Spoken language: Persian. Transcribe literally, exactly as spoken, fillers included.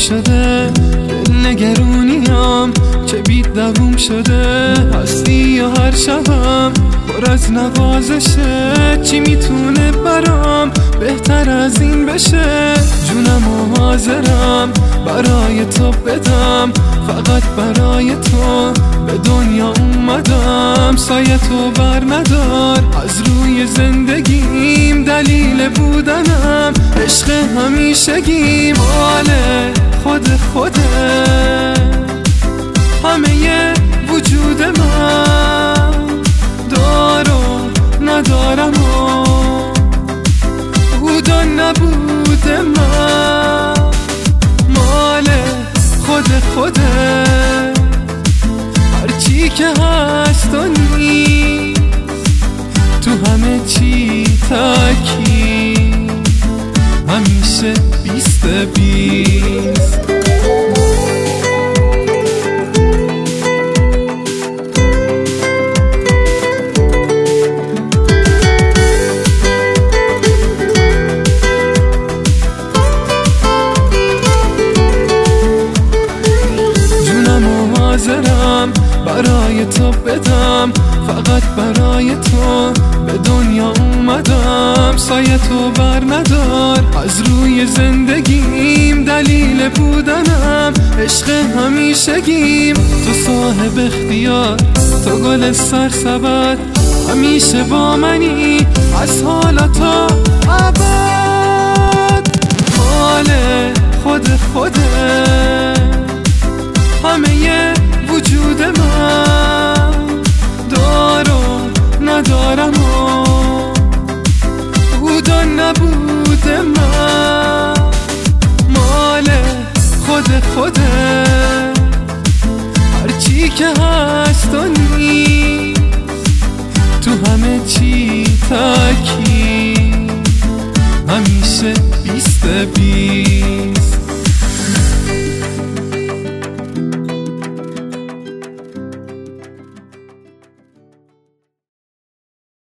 شده، دل نگرونیم که بید دووم شده. هستی یا هر شبم پر از نوازشه، چی میتونه برام بهتر از این بشه؟ جونم و حاضرم برای تو بدم، فقط برای تو به دنیا اومدم. سایه تو بر ندار از روی زندگیم، دلیل بودنم عشق همیشگیم. ماله خود خوده همه وجود من، دار و ندارم و بود و نبود من. مال خود خوده هرچی که هست و نیست، تو همه چی تکی همیشه بیست بیست. حاضرم برای تو بدم، فقط برای تو به دنیا اومدم. سایه تو بر ندار از روی زندگیم، دلیل بودنم عشق همیشگیم. تو صاحب اختیار، تو گل سرسبد، همیشه با منی از حالا تا ابد. مال خود خوده همه وجود من، دار و ندارم و بود و نبود من. مال خود خوده هرچی که هست و نیست، تو همه چی تکی همیشه بیست بیست.